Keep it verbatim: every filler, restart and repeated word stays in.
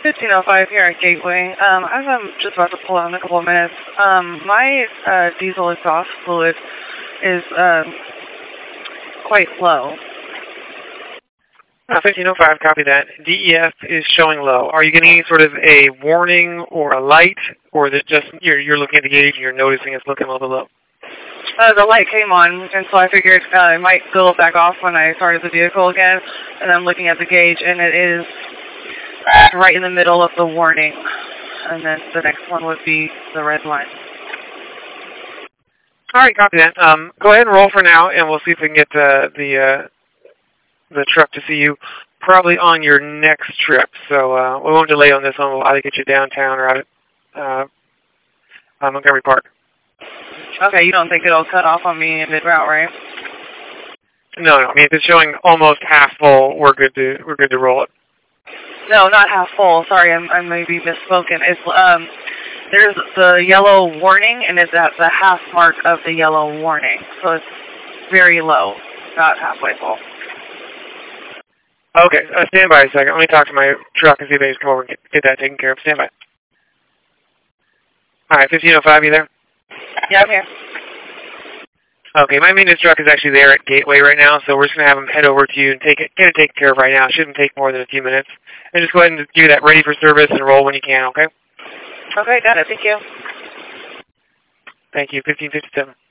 fifteen oh five here at Gateway. Um, as I'm just about to pull out in a couple of minutes, um, my uh, diesel exhaust fluid is uh, quite low. Uh, fifteen oh five, copy that. D E F is showing low. Are you getting any sort of a warning or a light, or is it just you're, you're looking at the gauge and you're noticing it's looking a little bit low? Uh, the light came on, and so I figured uh, it might go back off when I started the vehicle again, and I'm looking at the gauge, and it is right in the middle of the warning, and then the next one would be the red line. All right, copy that. Um, go ahead and roll for now, and we'll see if we can get uh, the uh, the truck to see you probably on your next trip. So uh, we won't delay on this one. We'll either get you downtown or out at uh, uh, Montgomery Park. Okay, you don't think it'll cut off on me in mid-route, right? No, no. I mean, if it's showing almost half full, we're good to we're good to roll it. No, not half full. Sorry, I'm, I maybe misspoken. It's um, there's the yellow warning, and it's at the half mark of the yellow warning, so it's very low, not halfway full. Okay, uh, stand by a second. Let me talk to my truck and see if they can come over and get, get that taken care of. Stand by. All right, fifteen oh five, you there? Yeah, I'm here. Okay, my maintenance truck is actually there at Gateway right now, so we're just going to have them head over to you and take it, get it taken care of right now. It shouldn't take more than a few minutes. And just go ahead and do that ready for service and roll when you can, okay? Okay, got it. Thank you. Thank you. fifteen fifty-seven.